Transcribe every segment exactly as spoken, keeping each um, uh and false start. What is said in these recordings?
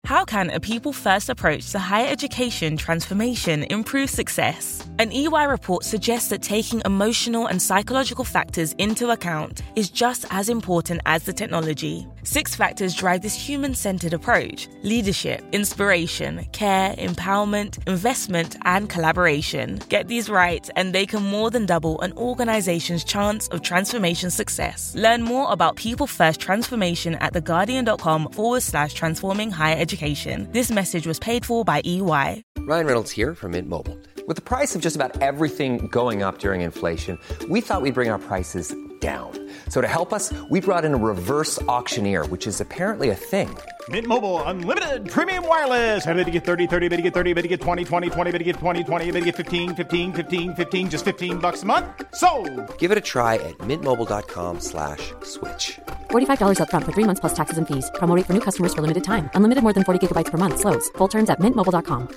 How can a people-first approach to higher education transformation improve success? An E Y report suggests that taking emotional and psychological factors into account is just as important as the technology. Six factors drive this human-centered approach: leadership, inspiration, care, empowerment, investment, and collaboration. Get these right, and they can more than double an organization's chance of transformation success. Learn more about people-first transformation at theguardian.com forward slash transforming higher education. This message was paid for by E Y. Ryan Reynolds here from Mint Mobile. With the price of just about everything going up during inflation, we thought we'd bring our prices down. So to help us, we brought in a reverse auctioneer, which is apparently a thing. Mint Mobile Unlimited Premium Wireless. How to get thirty, thirty, how to get thirty, how to get twenty, twenty, twenty, how to get twenty, twenty, how to get fifteen, fifteen, fifteen, fifteen, just fifteen bucks a month? Sold! Give it a try at mintmobile.com slash switch. forty-five dollars up front for three months plus taxes and fees. Promo rate for new customers for limited time. Unlimited more than forty gigabytes per month. Slows full terms at mint mobile dot com.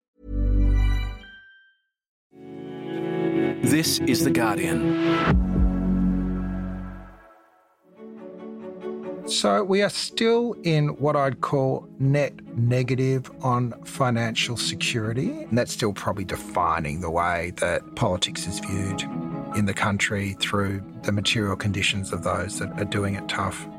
This is The Guardian. So we are still in what I'd call net negative on financial security. And that's still probably defining the way that politics is viewed in the country through the material conditions of those that are doing it tough.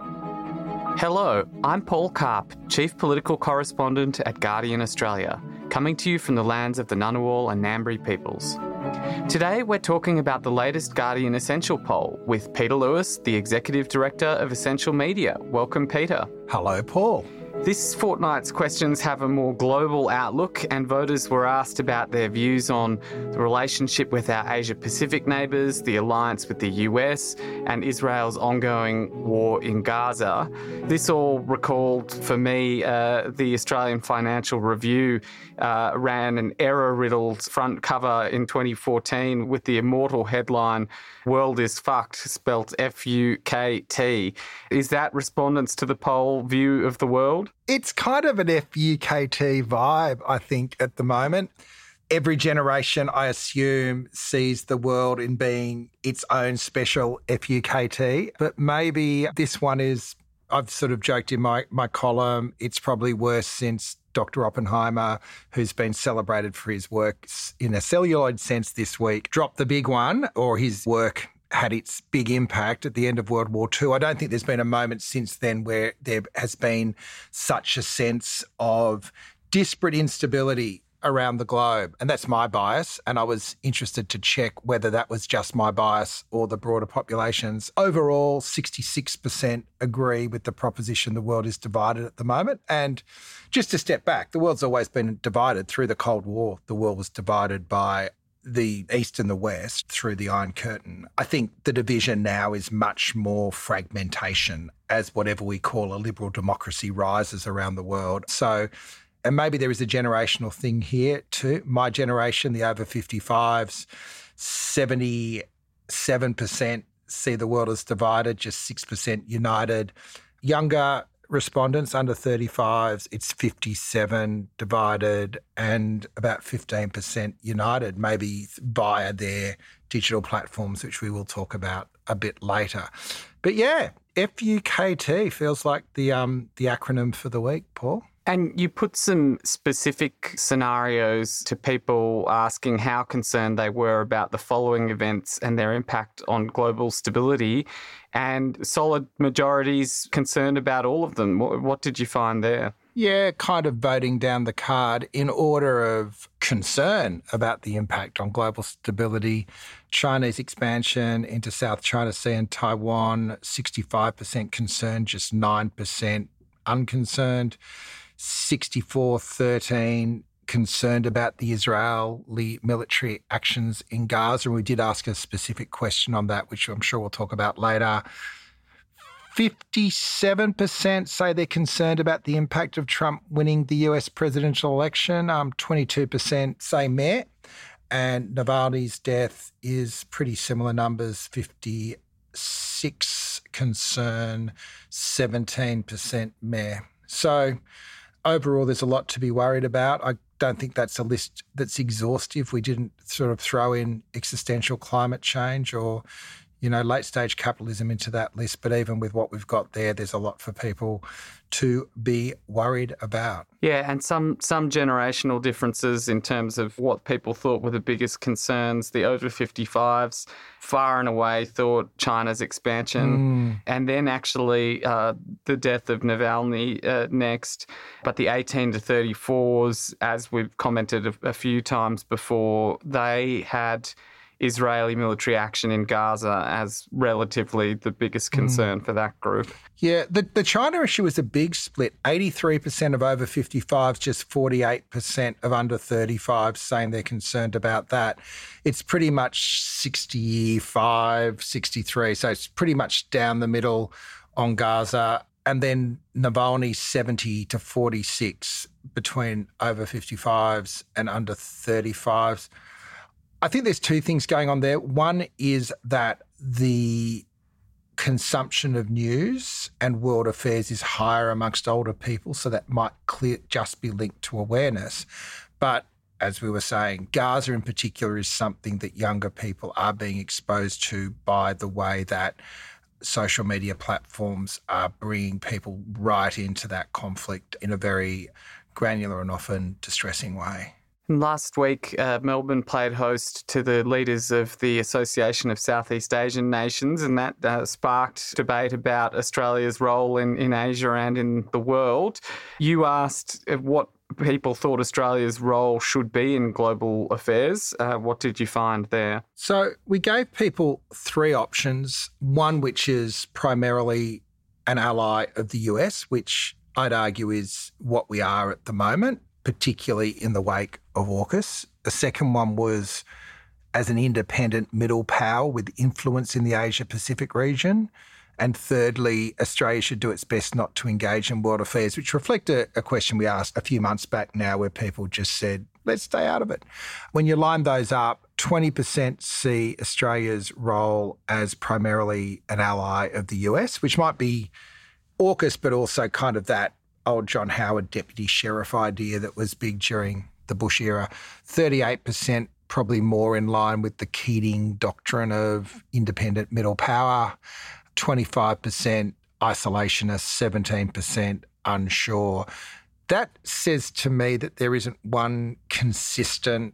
Hello, I'm Paul Karp, Chief Political Correspondent at Guardian Australia, coming to you from the lands of the Ngunnawal and Ngambri peoples. Today we're talking about the latest Guardian Essential poll with Peter Lewis, the Executive Director of Essential Media. Welcome, Peter. Hello, Paul. This fortnight's questions have a more global outlook, and voters were asked about their views on the relationship with our Asia-Pacific neighbours, the alliance with the U S, and Israel's ongoing war in Gaza. This all recalled, for me, uh, the Australian Financial Review uh, ran an error-riddled front cover in twenty fourteen with the immortal headline, "World is fucked," spelt F U K T. Is that respondents to the poll view of the world? It's kind of an F U K T vibe, I think, at the moment. Every generation, I assume, sees the world in being its own special F U K T. But maybe this one is, I've sort of joked in my, my column, it's probably worse since Doctor Oppenheimer, who's been celebrated for his work in a celluloid sense this week, dropped the big one, or his work had its big impact at the end of World War Two. I don't think there's been a moment since then where there has been such a sense of disparate instability around the globe. And that's my bias. And I was interested to check whether that was just my bias or the broader population's. Overall, sixty-six percent agree with the proposition the world is divided at the moment. And just to step back, the world's always been divided. Through the Cold War, the world was divided by the East and the West through the Iron Curtain. I think the division now is much more fragmentation as whatever we call a liberal democracy rises around the world. So, and maybe there is a generational thing here too. My generation, the over fifty-fives, seventy-seven percent see the world as divided, just six percent united. Younger respondents, under thirty-fives, it's fifty-seven divided and about fifteen percent united, maybe via their digital platforms, which we will talk about a bit later. But yeah, F U K T feels like the um the acronym for the week, Paul. And you put some specific scenarios to people asking how concerned they were about the following events and their impact on global stability, and solid majorities concerned about all of them. What, what did you find there? Yeah, kind of voting down the card in order of concern about the impact on global stability. Chinese expansion into South China Sea and Taiwan, sixty-five percent concerned, just nine percent unconcerned. sixty-four thirteen concerned about the Israeli military actions in Gaza. And we did ask a specific question on that, which I'm sure we'll talk about later. fifty-seven percent say they're concerned about the impact of Trump winning the U S presidential election. Um, twenty-two percent say meh. And Navalny's death is pretty similar numbers, fifty-six concern, seventeen percent meh. So overall, there's a lot to be worried about. I don't think that's a list that's exhaustive. We didn't sort of throw in existential climate change or you know, late-stage capitalism into that list. But even with what we've got there, there's a lot for people to be worried about. Yeah, and some some generational differences in terms of what people thought were the biggest concerns. The over fifty-fives far and away thought China's expansion, mm. and then actually uh, the death of Navalny uh, next. But the eighteen to thirty-fours, as we've commented a, a few times before, they had Israeli military action in Gaza as relatively the biggest concern mm. for that group. Yeah, the, the China issue is a big split. eighty-three percent of over fifty-fives, just forty-eight percent of under thirty-fives saying they're concerned about that. It's pretty much sixty-five, sixty-three, so it's pretty much down the middle on Gaza. And then Navalny seventy to forty-six between over fifty-fives and under thirty-fives. I think there's two things going on there. One is that the consumption of news and world affairs is higher amongst older people, so that might clear, just be linked to awareness. But as we were saying, Gaza in particular is something that younger people are being exposed to by the way that social media platforms are bringing people right into that conflict in a very granular and often distressing way. Last week, uh, Melbourne played host to the leaders of the Association of Southeast Asian Nations, and that uh, sparked debate about Australia's role in, in Asia and in the world. You asked what people thought Australia's role should be in global affairs. Uh, what did you find there? So we gave people three options, one which is primarily an ally of the U S, which I'd argue is what we are at the moment, particularly in the wake of AUKUS. The second one was as an independent middle power with influence in the Asia-Pacific region. And thirdly, Australia should do its best not to engage in world affairs, which reflect a, a question we asked a few months back now where people just said, let's stay out of it. When you line those up, twenty percent see Australia's role as primarily an ally of the U S, which might be AUKUS, but also kind of that old John Howard deputy sheriff idea that was big during the Bush era. thirty-eight percent probably more in line with the Keating doctrine of independent middle power, twenty-five percent isolationist, seventeen percent unsure. That says to me that there isn't one consistent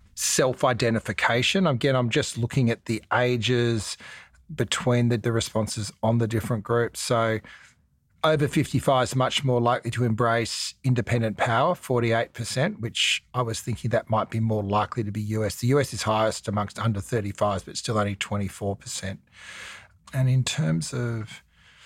self-identification. Again, I'm just looking at the ages between the, the responses on the different groups. So over fifty-five is much more likely to embrace independent power, forty-eight percent, which I was thinking that might be more likely to be U S. The U S is highest amongst under thirty-fives, but still only twenty-four percent. And in terms of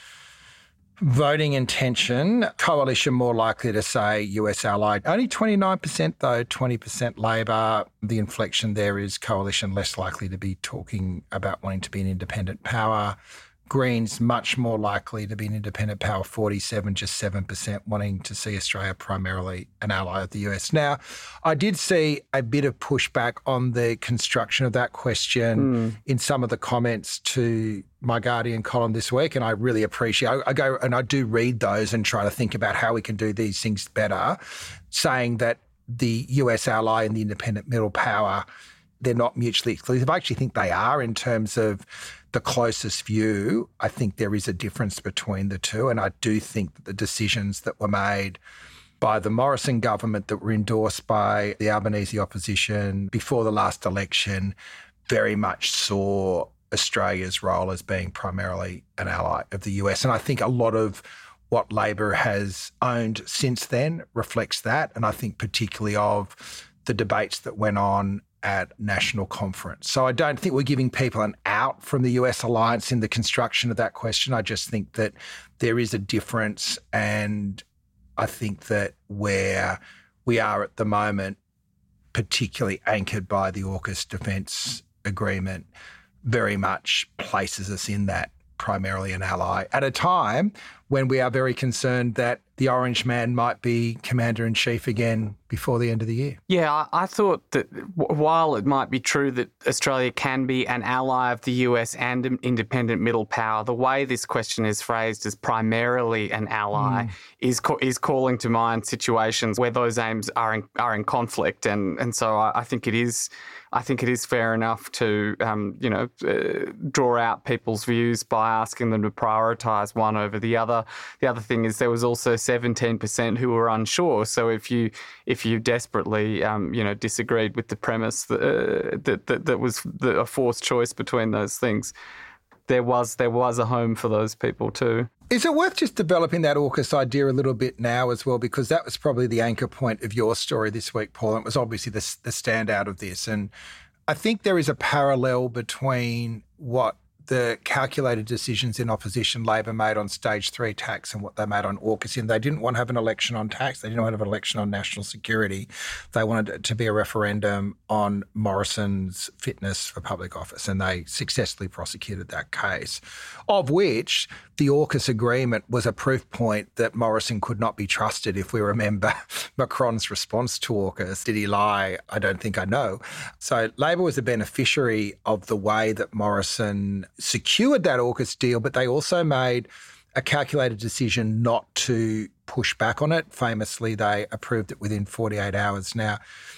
voting intention, coalition more likely to say U S ally. Only twenty-nine percent though, twenty percent Labor. The inflection there is coalition less likely to be talking about wanting to be an independent power. Greens much more likely to be an independent power, forty-seven, just seven percent wanting to see Australia primarily an ally of the U S. Now, I did see a bit of pushback on the construction of that question mm. in some of the comments to my Guardian column this week, and I really appreciate I, I go and I do read those and try to think about how we can do these things better, saying that the U S ally and the independent middle power, they're not mutually exclusive. I actually think they are in terms of the closest view. I think there is a difference between the two, and I do think that the decisions that were made by the Morrison government that were endorsed by the Albanese opposition before the last election very much saw Australia's role as being primarily an ally of the U S. And I think a lot of what Labor has owned since then reflects that, and I think particularly of the debates that went on at National Conference. So I don't think we're giving people an out from the U S alliance in the construction of that question. I just think that there is a difference, and I think that where we are at the moment, particularly anchored by the AUKUS defence agreement, very much places us in that primarily an ally at a time when we are very concerned that the Orange Man might be Commander-in-Chief again before the end of the year. Yeah, I, I thought that w- while it might be true that Australia can be an ally of the U S and an independent middle power, the way this question is phrased as primarily an ally mm. is co- is calling to mind situations where those aims are in, are in conflict, and and so I, I think it is. I think it is fair enough to, um, you know, uh, draw out people's views by asking them to prioritise one over the other. The other thing is there was also seventeen percent who were unsure. So if you if you desperately, um, you know, disagreed with the premise that uh, that, that, that was the, a forced choice between those things, there was there was a home for those people too. Is it worth just developing that AUKUS idea a little bit now as well? Because that was probably the anchor point of your story this week, Paul. And it was obviously the, the standout of this. And I think there is a parallel between what the calculated decisions in opposition Labor made on stage three tax and what they made on AUKUS. And they didn't want to have an election on tax. They didn't want to have an election on national security. They wanted it to be a referendum on Morrison's fitness for public office. And they successfully prosecuted that case, of which the AUKUS agreement was a proof point that Morrison could not be trusted. If we remember Macron's response to AUKUS, did he lie? I don't think I know. So Labor was a beneficiary of the way that Morrison secured that AUKUS deal, but they also made a calculated decision not to push back on it. Famously, they approved it within forty-eight hours. Now,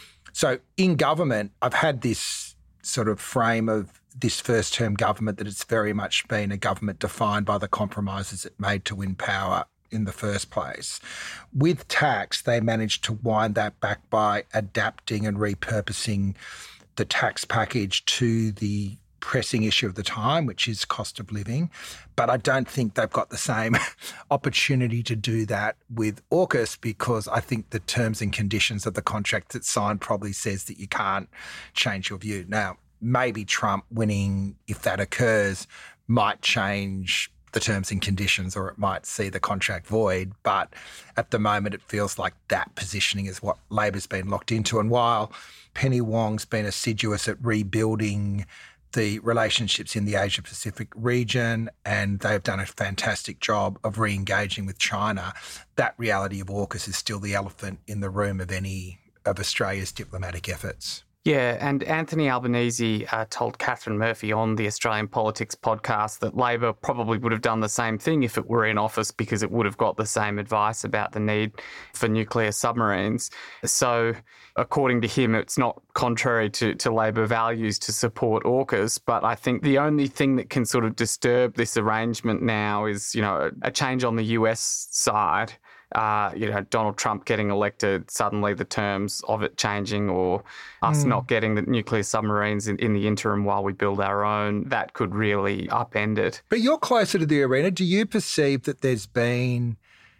so in government, I've had this sort of frame of this first-term government that it's very much been a government defined by the compromises it made to win power in the first place. With tax, they managed to wind that back by adapting and repurposing the tax package to the pressing issue of the time, which is cost of living. But I don't think they've got the same opportunity to do that with AUKUS, because I think the terms and conditions of the contract that's signed probably says that you can't change your view. Now, maybe Trump winning, if that occurs, might change the terms and conditions, or it might see the contract void. But at the moment, it feels like that positioning is what Labor's been locked into. And while Penny Wong's been assiduous at rebuilding the relationships in the Asia-Pacific region, and they've done a fantastic job of re-engaging with China, that reality of AUKUS is still the elephant in the room of any of Australia's diplomatic efforts. Yeah, and Anthony Albanese uh, told Catherine Murphy on the Australian Politics podcast that Labor probably would have done the same thing if it were in office, because it would have got the same advice about the need for nuclear submarines. So according to him, it's not contrary to, to Labor values to support AUKUS, but I think the only thing that can sort of disturb this arrangement now is, you know, a change on the U S side. Uh, you know, Donald Trump getting elected, suddenly the terms of it changing, or us mm. not getting the nuclear submarines in, in the interim while we build our own, that could really upend it. But you're closer to the arena. Do you perceive that there's been,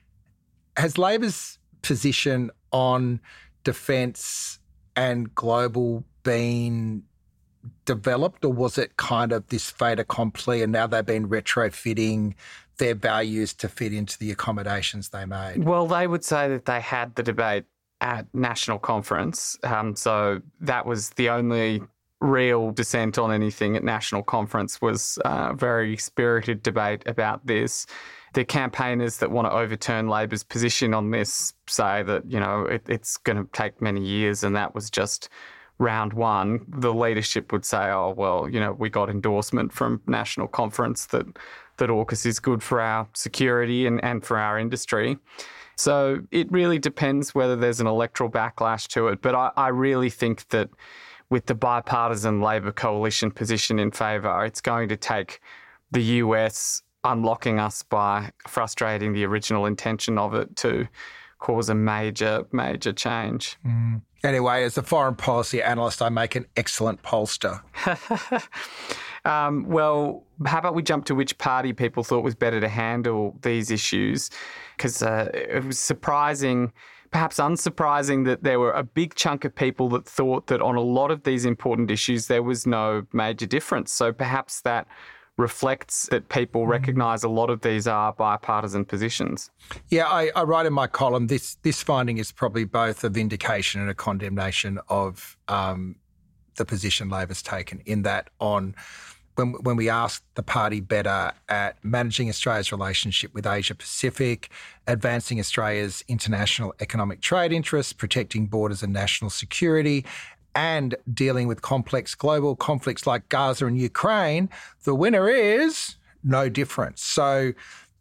has Labor's position on defence and global been developed, or was it kind of this fait accompli and now they've been retrofitting their values to fit into the accommodations they made? Well, they would say that they had the debate at National Conference. Um, so that was the only real dissent on anything at National Conference, was a very spirited debate about this. The campaigners that want to overturn Labor's position on this say that, you know, it, it's going to take many years, and that was just round one. The leadership would say, oh, well, you know, we got endorsement from National Conference that that AUKUS is good for our security and, and for our industry. So it really depends whether there's an electoral backlash to it. But I, I really think that with the bipartisan Labor coalition position in favour, it's going to take the U S unlocking us by frustrating the original intention of it to cause a major, major change. Mm. Anyway, as a foreign policy analyst, I make an excellent pollster. um, well, how about we jump to which party people thought was better to handle these issues? Because uh, it was surprising, perhaps unsurprising, that there were a big chunk of people that thought that on a lot of these important issues there was no major difference. So perhaps that reflects that people recognise a lot of these are bipartisan positions. Yeah, I, I write in my column, this this finding is probably both a vindication and a condemnation of um, the position Labor's taken, in that on when, when we asked the party better at managing Australia's relationship with Asia Pacific, advancing Australia's international economic trade interests, protecting borders and national security, and dealing with complex global conflicts like Gaza and Ukraine, the winner is no difference. So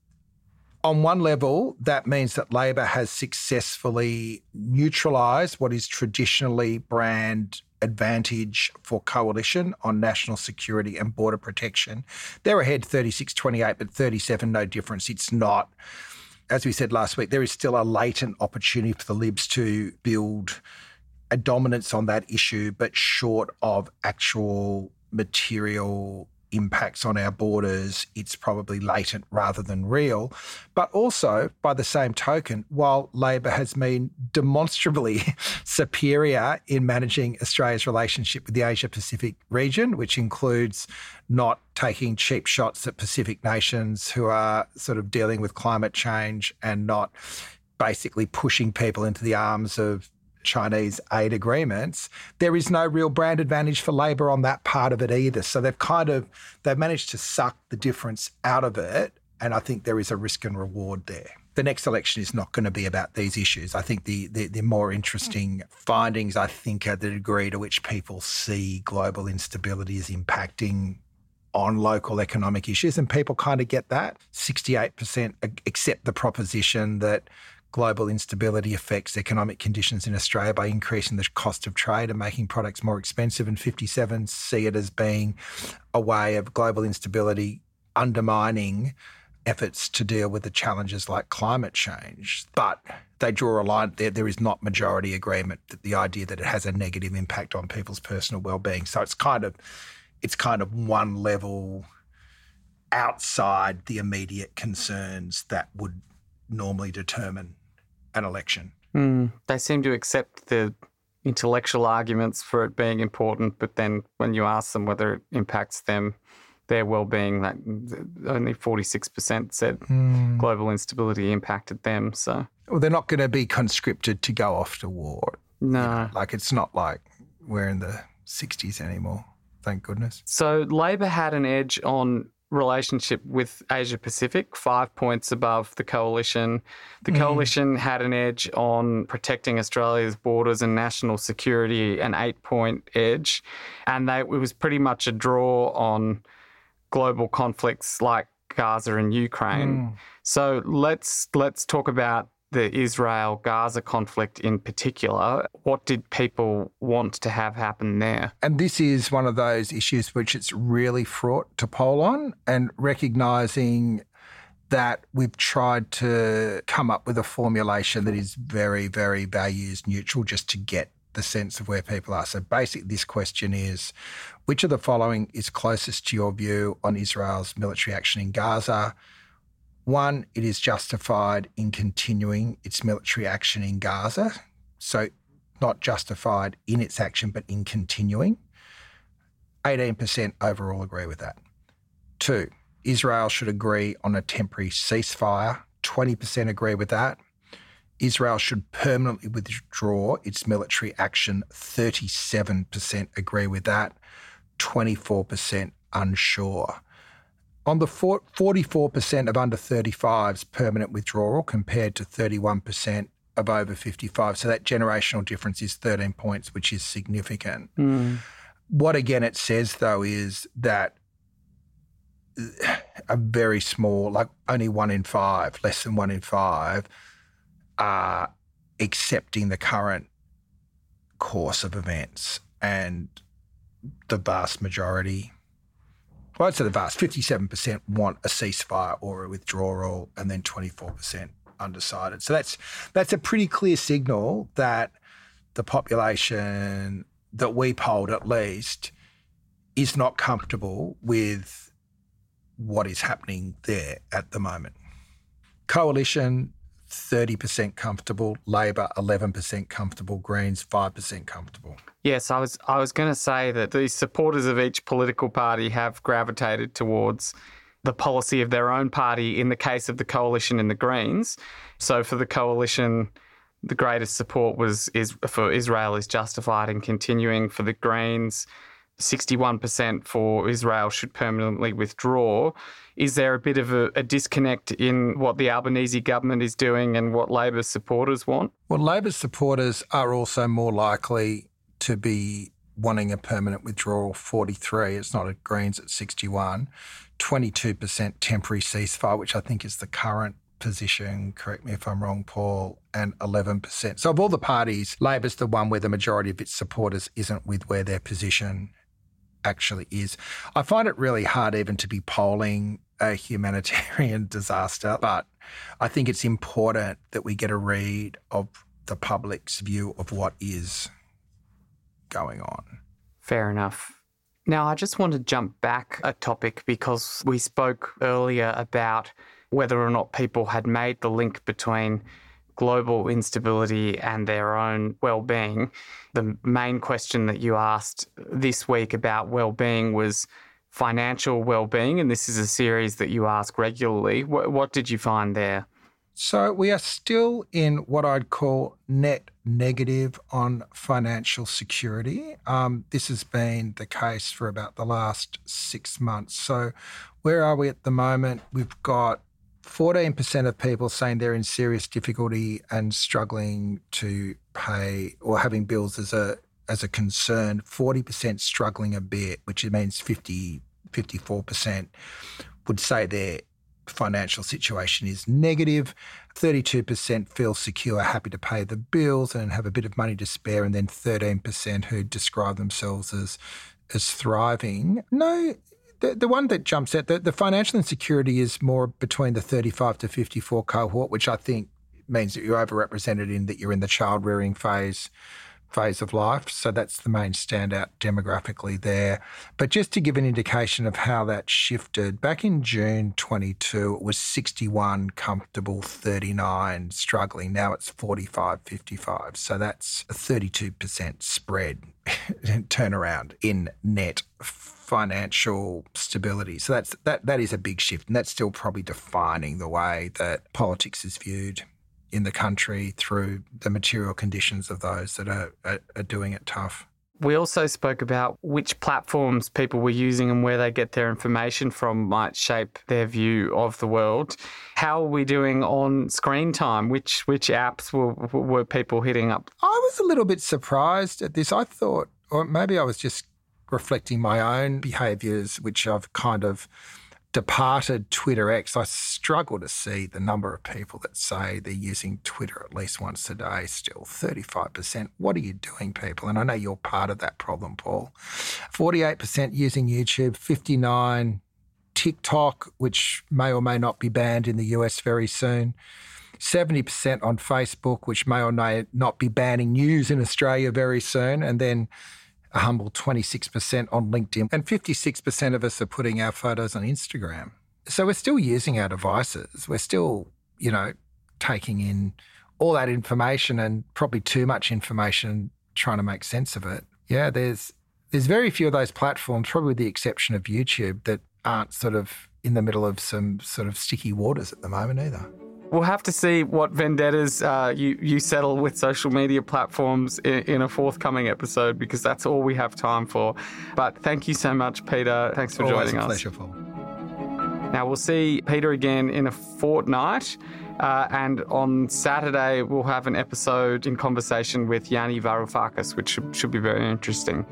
on one level, that means that Labor has successfully neutralised what is traditionally brand advantage for coalition on national security and border protection. They're ahead thirty-six twenty-eight, but thirty-seven, no difference. It's not, as we said last week, there is still a latent opportunity for the Libs to build a dominance on that issue, but short of actual material impacts on our borders, it's probably latent rather than real. But also, by the same token, while Labor has been demonstrably superior in managing Australia's relationship with the Asia-Pacific region, which includes not taking cheap shots at Pacific nations who are sort of dealing with climate change and not basically pushing people into the arms of Chinese aid agreements, there is no real brand advantage for Labor on that part of it either. So they've kind of, they've managed to suck the difference out of it, and I think there is a risk and reward there. The next election is not going to be about these issues. I think the, the, the more interesting findings, I think, are the degree to which people see global instability as impacting on local economic issues, and people kind of get that. sixty-eight percent accept the proposition that global instability affects economic conditions in Australia by increasing the cost of trade and making products more expensive, and fifty-seven see it as being a way of global instability undermining efforts to deal with the challenges like climate change. But they draw a line there. There is not majority agreement that the idea that it has a negative impact on people's personal well-being. So it's kind of, it's kind of one level outside the immediate concerns that would normally determine an election. Mm, they seem to accept the intellectual arguments for it being important, but then when you ask them whether it impacts them, their well-being, that only forty-six percent said mm. global instability impacted them. So, well, they're not going to be conscripted to go off to war. No. You know, like it's not like we're in the sixties anymore, thank goodness. So Labor had an edge on relationship with Asia Pacific, five points above the coalition. The mm. coalition had an edge on protecting Australia's borders and national security, an eight-point edge, and they, it was pretty much a draw on global conflicts like Gaza and Ukraine. Mm. So let's let's talk about the Israel-Gaza conflict in particular. What did people want to have happen there? And this is one of those issues which it's really fraught to poll on, and recognising that we've tried to come up with a formulation that is very, very values neutral just to get the sense of where people are. So basically this question is, which of the following is closest to your view on Israel's military action in Gaza? One, it is justified in continuing its military action in Gaza. So not justified in its action, but in continuing. eighteen percent overall agree with that. Two, Israel should agree on a temporary ceasefire. twenty percent agree with that. Israel should permanently withdraw its military action. thirty-seven percent agree with that. twenty-four percent unsure. On the forty-four percent of under thirty-fives permanent withdrawal compared to thirty-one percent of over fifty-five. So that generational difference is thirteen points, which is significant. Mm. What, again, it says, though, is that a very small, like only one in five, less than one in five, are accepting the current course of events, and the vast majority, well, I'd say the vast, fifty-seven percent want a ceasefire or a withdrawal, and then twenty-four percent undecided. So that's that's a pretty clear signal that the population that we polled, at least, is not comfortable with what is happening there at the moment. Coalition, thirty percent comfortable. Labor, eleven percent comfortable. Greens, five percent comfortable. Yes, I was I was going to say that the supporters of each political party have gravitated towards the policy of their own party in the case of the coalition and the Greens. So for the coalition, the greatest support was is for Israel is justified in continuing. For the Greens, sixty-one percent for Israel should permanently withdraw. Is there a bit of a, a disconnect in what the Albanese government is doing and what Labor supporters want? Well, Labor supporters are also more likely to be wanting a permanent withdrawal, forty-three. It's not at Greens at sixty-one. twenty-two percent temporary ceasefire, which I think is the current position, correct me if I'm wrong, Paul, and eleven percent. So of all the parties, Labor's the one where the majority of its supporters isn't with where their position actually is. I find it really hard even to be polling a humanitarian disaster, but I think it's important that we get a read of the public's view of what is going on. Fair enough. Now, I just want to jump back a topic because we spoke earlier about whether or not people had made the link between global instability and their own well-being. The main question that you asked this week about well-being was financial well-being, and this is a series that you ask regularly. What, what did you find there? So we are still in what I'd call net negative on financial security. Um, this has been the case for about the last six months. So where are we at the moment? We've got fourteen percent of people saying they're in serious difficulty and struggling to pay or having bills as a as a concern. forty percent struggling a bit, which means fifty, fifty-four percent would say their financial situation is negative. thirty-two percent feel secure, happy to pay the bills and have a bit of money to spare, and then thirteen percent who describe themselves as as thriving. No, the, the one that jumps out, the, the financial insecurity is more between the thirty-five to fifty-four cohort, which I think means that you're overrepresented in that you're in the child-rearing phase phase of life. So that's the main standout demographically there. But just to give an indication of how that shifted, back in June twenty-two, it was sixty-one comfortable, thirty-nine struggling. Now it's forty-five, fifty-five. So that's a thirty-two percent spread turnaround in net financial stability. So that's that that is a big shift, and that's still probably defining the way that politics is viewed in the country through the material conditions of those that are, are, are doing it tough. We also spoke about which platforms people were using and where they get their information from might shape their view of the world. How are we doing on screen time? Which which apps were, were people hitting up? I was a little bit surprised at this. I thought, or maybe I was just reflecting my own behaviours, which I've kind of departed Twitter X. I struggle to see the number of people that say they're using Twitter at least once a day still. thirty-five percent. What are you doing, people? And I know you're part of that problem, Paul. forty-eight percent using YouTube, fifty-nine TikTok, which may or may not be banned in the U S very soon. seventy percent on Facebook, which may or may not be banning news in Australia very soon. And then a humble twenty-six percent on LinkedIn, and fifty-six percent of us are putting our photos on Instagram. So we're still using our devices. We're still, you know, taking in all that information and probably too much information, trying to make sense of it. Yeah, there's there's very few of those platforms, probably with the exception of YouTube, that aren't sort of in the middle of some sort of sticky waters at the moment either. We'll have to see what vendettas uh, you, you settle with social media platforms in, in a forthcoming episode, because that's all we have time for. But thank you so much, Peter. Thanks for Always joining us. Always a pleasure, Paul. Now, we'll see Peter again in a fortnight. Uh, and on Saturday, we'll have an episode in conversation with Yanni Varoufakis, which should, should be very interesting.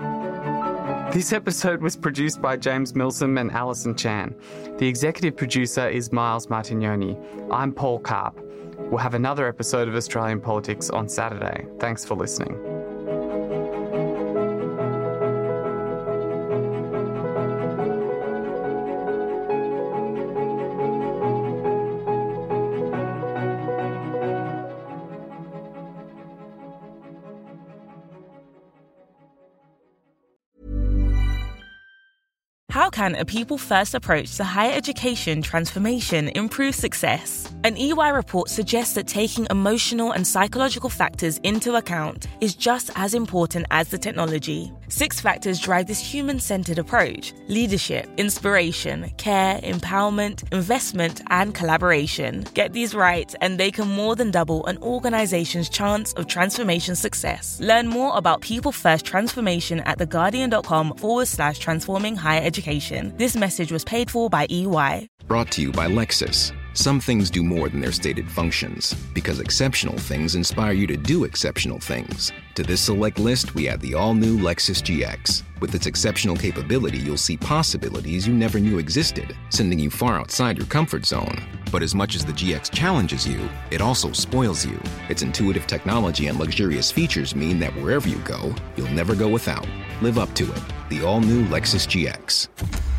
This episode was produced by James Milsom and Alison Chan. The executive producer is Miles Martignoni. I'm Paul Karp. We'll have another episode of Australian Politics on Saturday. Thanks for listening. How can a people-first approach to higher education transformation improve success? An E Y report suggests that taking emotional and psychological factors into account is just as important as the technology. Six factors drive this human-centered approach: leadership, inspiration, care, empowerment, investment, and collaboration. Get these right, and they can more than double an organization's chance of transformation success. Learn more about people-first transformation at theguardian.com forward slash transforming higher education. This message was paid for by E Y. Brought to you by Lexus. Some things do more than their stated functions, because exceptional things inspire you to do exceptional things. To this select list, we add the all-new Lexus G X. With its exceptional capability, you'll see possibilities you never knew existed, sending you far outside your comfort zone. But as much as the G X challenges you, it also spoils you. Its intuitive technology and luxurious features mean that wherever you go, you'll never go without. Live up to it. The all-new Lexus G X.